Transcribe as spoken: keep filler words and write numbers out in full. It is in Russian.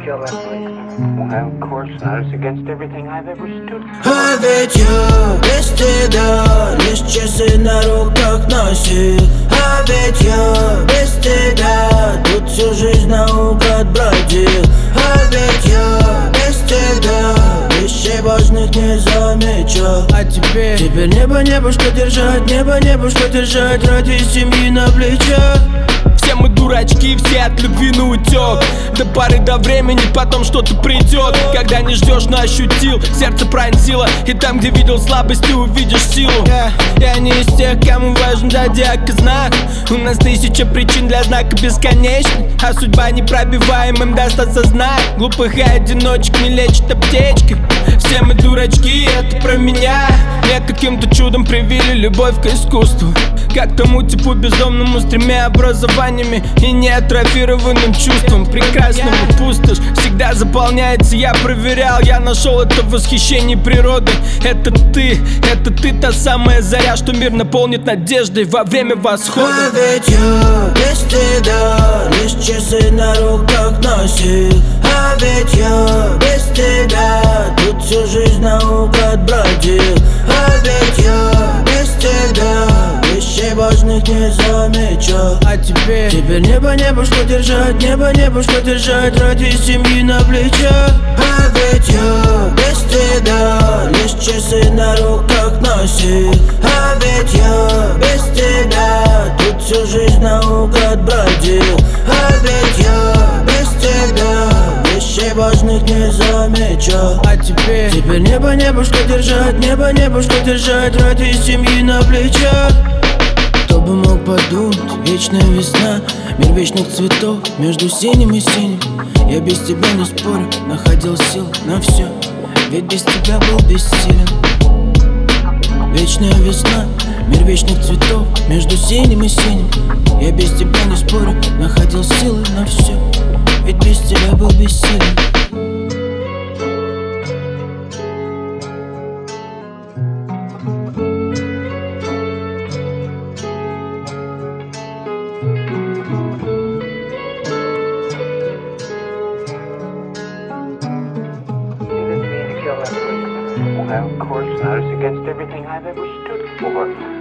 kill that policeman? Well, of course not. It's against everything I've ever stood for. А ведь я без тебя лишь часы на руках носил. А ведь я без тебя тут всю жизнь наугад бродил. А ведь я без тебя вещей важных не замечал. А теперь, теперь небо, небушка держать, небо, небушка держать ради семьи на плечах. Все мы дурачки, все от любви на утек. До поры до времени, потом что-то придет. Когда не ждешь, но ощутил, сердце пронзило. И там, где видел слабость, ты увидишь силу. Я, я не из тех, кому важен зодиак и знак. У нас тысяча причин для знака бесконечных. А судьба непробиваемым даст осознать. Глупых и одиночек не лечит аптечкой. Все мы дурачки, это про меня. Мне каким-то чудом привили любовь к искусству. Как тому типу бездомному с тремя образованиями и неатрофированным чувством. Прекрасного пустошь всегда заполняется. Я проверял, я нашел это в восхищении природой. Это ты, это ты та самая заря, что мир наполнит надеждой во время восхода. А ведь я без тебя лишь часы на руках носил. А ведь я без тебя тут всю жизнь наугад бродил. А ведь я без тебя вещей важных не замечал. А теперь, теперь небо, небушка держать, небо, небушка держать ради семьи на плечах. А ведь я без тебя лишь часы на руках носил. А ведь я без тебя тут всю жизнь наугад бродил. А ведь я без тебя вещей важных не замечал. А теперь, теперь небо, небушка держать, небо, небушка держать ради семьи на плечах. Кто бы мог подумать, вечная весна, мир вечных цветов между синим и синим. Я без тебя не спорю, находил сил на все, ведь без тебя был бессилен. Вечная весна, мир вечных цветов между синим и синим. Я без тебя не спорю, находил силы на все, ведь без тебя был бессилен. Well, of course not. It's against everything I've ever stood for.